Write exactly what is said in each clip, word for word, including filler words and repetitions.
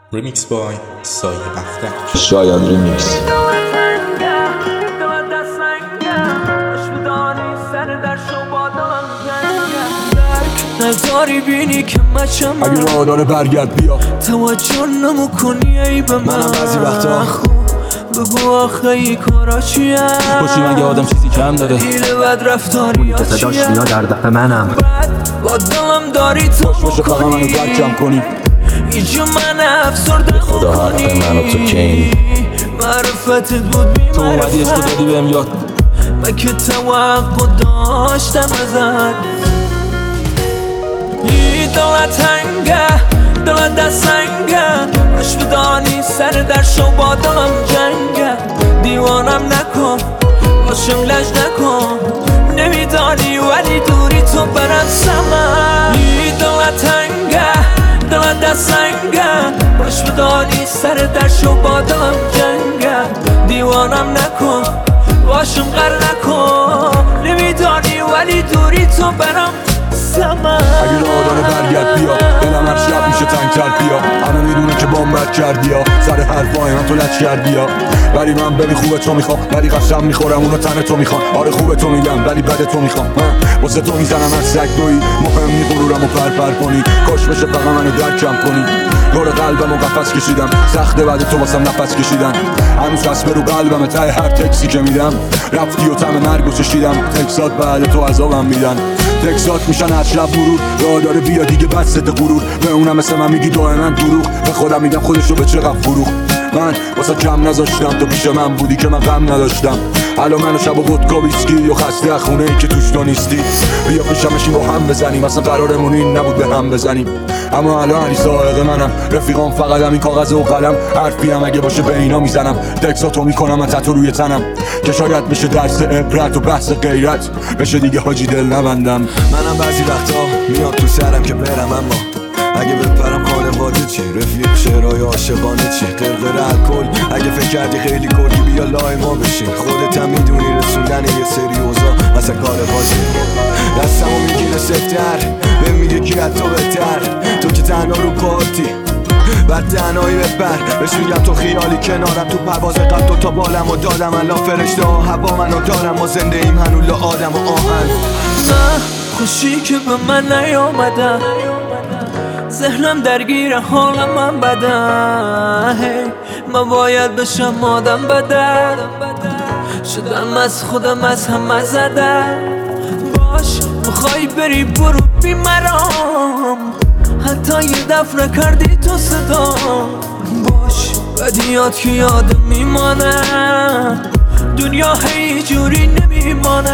ریمیکس بای سایه اختر. شاید ریمیکس. نزاری بینی که مچم اگه راه داره برگرد بیا، توجه نمو کنی ای به من. منم بعضی وقتا بگو آخه ای کارا چیه، باشی مگه آدم چیزی کم داره، دیل بد رفتاری ها صداش چیه، میاد در دفع منم بعد با دلم داری تو باشه فقط منو درکم کنی. ایجا من افسرده خدا حق من و تو کین، معرفتت بود بی تو اومدی عشق معرفت، دادی بهم یاد، من که توقع داشتم ازت. ای دلت تنگه، دلت دستنگه، باش بدانی سر در شو با دلم جنگه. دیوانم نکن، باشم لج نکن، نمیدانی ولی دوری تو برم سمن. ای دلت تنگه، دلت دستنگه، باش بدانی سر در شو با دلم جنگه. دیوانم نکن، باشم غر نکن، نمیدانی ولی دوری تو برم سمن. اگه راه داره برگرد بیا، دلم هر شب میشه تنگتر بیا. همه میدونه که بام بد کردی یا سر حرفای من تو لچ کردی یا، ولی من ببین خوبه تو میخوام، ولی قسم میخورم اونو تن تو میخوام. آره خوبه تو میگم ولی بده تو میخوام، واسه تو میزنم از سگ دوی، مهم نی غرورم و پرپر کنی. کاش بشه فقط منو درکم کنی. دور قلبم و قفس کشیدم، سخته بعد تو واسم نفس کشیدن. هنوز قصبه رو قلبم ته هر تکسی که میدم. رفتی و طعم مرگو چشیدم، تکسات بعد تو عذابم میدن. تکسات میشن هر شب مرور، راه داره بیا دیگه بس غرور. به اونم مثل من میگی دائما دروغ، به خودم میگم خودشو به چقدر فروخت. من واسه کم نذاشتم، تو پیش من بودی که من غم نداشتم. الان منو شب و ودکا ویسکی و خسته خونه ای که توش تو نیستی. بیا پیشم بشین با هم بزنیم، اصلا قرارمون این نبود به هم بزنیم. اما الان علی سائق منم، رفیقام فقط همین کاغذ و قلم. حرفی هم اگه باشه به اینا میزنم، تکساتو میکنم من تتو روی تنم، که شاید بشه درس عبرت و بحث غیرت بشه دیگه حاجی دل نبندم. منم بعضی وقتا میاد تو سرم که برم، اما اگه بپرم خانواده چی، رفیق شعرهای عاشقانه چی، قرقر الکل. اگه فکر کردی خیلی کلی بیا لای ما بشین، خودت هم میدونی رسوندن یه سری اوضاع اصلا کار بازی. دستمو میگیره سفتر، بهم میگه کی از تو بهتر، تو که تنها رو پارتی بعد تنهایی بپر. بهش میگم تو خیالی کنارم، تو پرواز قد دو تا بالم و دادم. الان فرشته ها هوا منو دارم، ما زنده ایم هنوز آدم و آهن. نه خوشی که به من نیامدن، ذهنم درگیر حال من بده. من باید بشم آدم بده، شدم از خودم از همه زده. باش میخوای بری برو بی مرام، حتی یه دفع نکردی تو صدا. باش بدیات که یادم میمانه، دنیا هی جوری نمیمانه.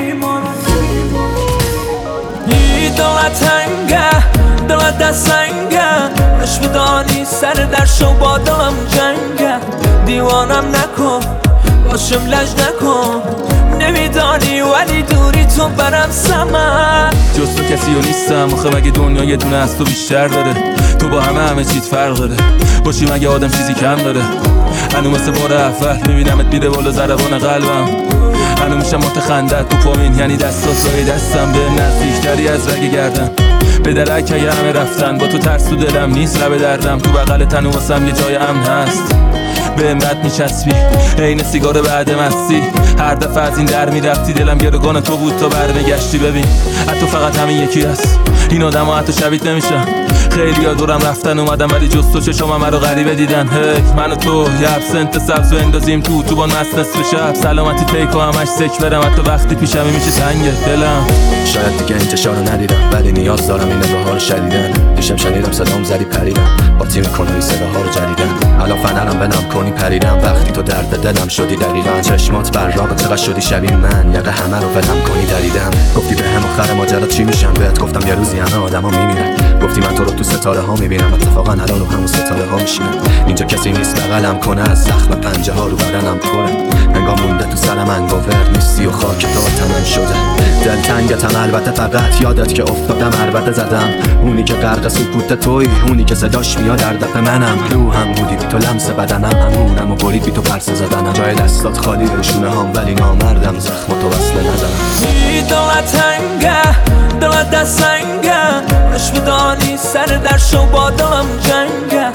ای دلت تنگه، دلت دستنگه، باش بدانی سر در شو با دلم جنگه. دیوانم نکن، باشم لج نکن، نمیدانی ولی دوری تو برم سمن. جز تو کسی و نیستم آخه، مگه دنیا یه دونه از تو بیشتر داره. تو با همه همه چیز فرق داره، باشی مگه آدم چیزی کم داره. هنو مثل بار اول میبینمت میره بالا ضربان قلبم. هنو میشم متخندت تو پامین، یعنی دستات رای دستم به نزدیکتری از رگ گردن. به درک اگه همه رفتن، با تو ترس تو دلم نیست لب دردم. تو بغل تن واسم یه جای امن هست، به امرت میچسبی عین سیگار بعد مستی. هر دفعه از این در میرفتی دلم گروگان تو بود تا برنگشتی. ببین حتی فقط همین یکی هست، این آدم ها حتی شبیت نمیشن. خیلی ها دورم رفتن اومدم، ولی جز تو چشم من رو غریبه دیدن. هی من و تو یه ابسنت سبز و اندازیم تو تو با مست نصف شب. سلامتی تیک و همش سک برم، حتی وقتی پیشمی میشه تنگه دلم. شاید دیگه انتشار رو ندیدم، ولی نیاز دارم این نگاه ها رو شدیدن. دیشم شنیدم صدام زدی پریدم، باطی میکنه این صداها رو جدیدن. الان فنرم بنام کنی پریدم، وقتی تو درد دلم شدی دقیقا. چشمات براق چقدر شدی شبیه من، یقه همه رو ولم کنی دریدم. گفتی به هم آخر ماجرا چی میشم، بهت گفتم یه روزی همه آدما میمیرن. گفتی من تو رو تو ستاره ها میبینم، اتفاقا الان رو همون ستاره ها میشینم. اینجا کسی نیست بغلم کنه، از زخم پنجه ها رو بدنم پره. انگار مونده تو سر من باور نیستی و خاک تا تنم شده. دلتنگتم البته، فقط یادت که افتادم البته زدم. اونی که غرق سکوت توی، اونی که صداش میاد در دفع منم. روحم بودی بی تو لمس بدنم، همونم و برید بی تو پرسه زدنم. جای دستات خالی روشونه هم، ولی نامردم زخم تو وصله نزنم. ای دلت تنگه، دلت دستنگه، باش بدانی سر در شو با دلم جنگه.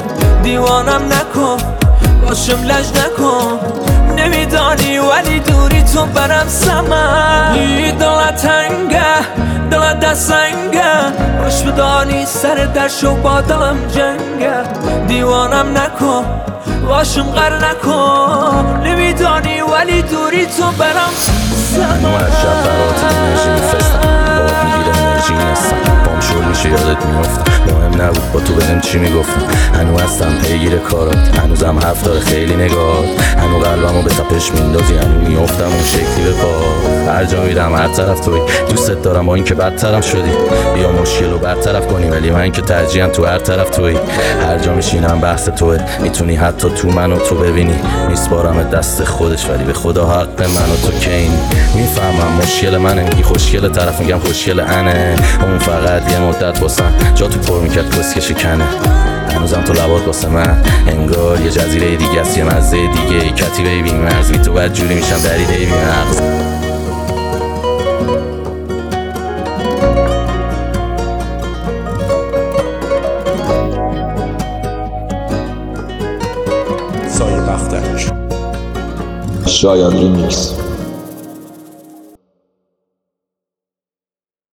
دیوانم نکن باشم لج نکن نمیدانی ولی دوری تو برم سمن دلت تنگه دلت دستنگه باش بدانی سر در شو با دلم جنگه دیوانم نکن باشم غر نکن نمیدانی ولی دوری تو برم سمن منو از شب برات انرژی میفرستم باب میگیره انرژی نیستم پام شور میشه یادت میافتم مهم نبود با تو بدم چی میگفتم هنو هستم پیگیر کارات هنوزم حرف داره خیلی نگاه هنو قلبمو به تپش میندازی هنو میافتم اون شکلی به پا هر جا میرم هر طرف توی دوستت دارم با این که بدترم شدی بیا مشکل رو برطرف کنی ولی من که ترجیحاً تو هر طرف توی هر جا میشینم بحث توه میتونی حتی تو منو تو ببینی میسپارم دست خودش ولی به خدا حق منو تو کینی میفهمم مشکل منه میگی خوشگل طرف میگم خوشگل انه اون فقط یه مدت باسم جا تو پر میکرد کسکشی کنه هنوزم تو لبات واسه من انگار یه جزیره دیگه است یه مزه دیگه کتیبه بی مرز بی تو بد جوری میشم دریده بی مغز سایه بختک شاید ریمیکس